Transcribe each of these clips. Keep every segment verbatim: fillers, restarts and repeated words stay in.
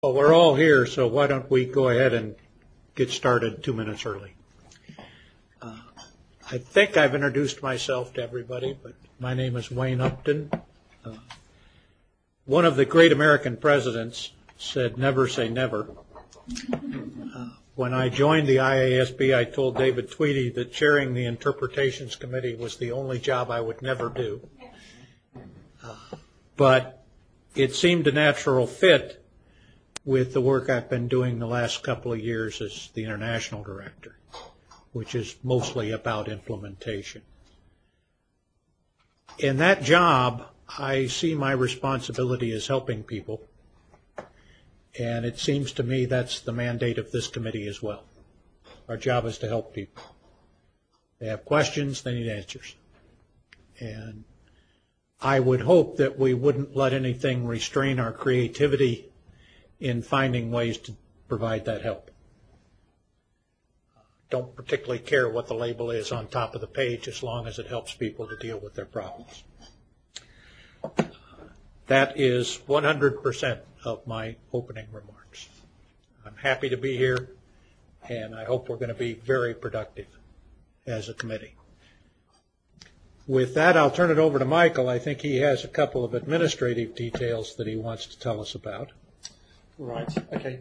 Well, we're all here, so why don't we go ahead and get started two minutes early. Uh, I think I've introduced myself to everybody, but my name is Wayne Upton. Uh, one of the great American presidents said, never say never. Uh, when I joined the I A S B, I told David Tweedy that chairing the Interpretations Committee was the only job I would never do. Uh, but it seemed a natural fit with the work I've been doing the last couple of years as the international director, which is mostly about implementation. In that job, I see my responsibility as helping people, and it seems to me that's the mandate of this committee as well. Our job is to help people. They have questions, they need answers. And I would hope that we wouldn't let anything restrain our creativity in finding ways to provide that help. Don't particularly care what the label is on top of the page as long as it helps people to deal with their problems. That is one hundred percent of my opening remarks. I'm happy to be here, and I hope we're going to be very productive as a committee. With that, I'll turn it over to Michael. I think he has a couple of administrative details that he wants to tell us about. Right, okay.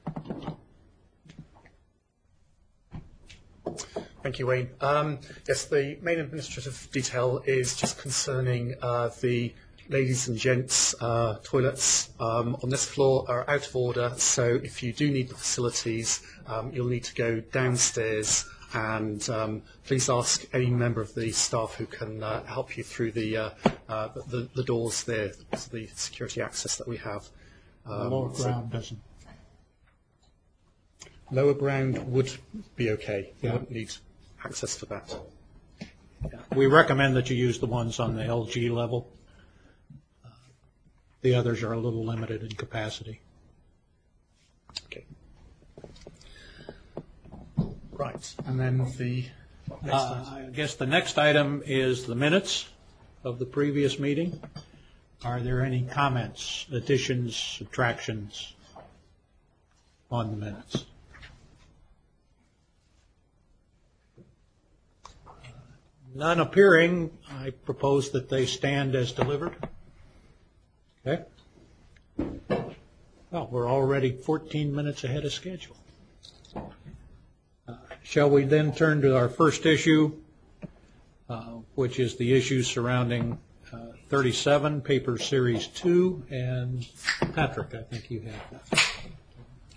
Thank you, Wayne. Um, yes, the main administrative detail is just concerning uh, the ladies and gents uh, toilets um, on this floor are out of order, so if you do need the facilities, um, you'll need to go downstairs, and um, please ask any member of the staff who can uh, help you through the, uh, uh, the, the doors there, the security access that we have. Um, the lower ground so doesn't. Lower ground would be okay. You yeah. wouldn't need access for that. Yeah. We recommend that you use the ones on the L G level. Uh, the others are a little limited in capacity. Okay. Right, and then the next uh, I guess the next item is the minutes of the previous meeting. Are there any comments, additions, subtractions on the minutes? None appearing. I propose that they stand as delivered. Okay. Well, we're already fourteen minutes ahead of schedule. Uh, shall we then turn to our first issue, uh, which is the issue surrounding Uh, thirty-seven, paper series two, and Patrick, I think you have that.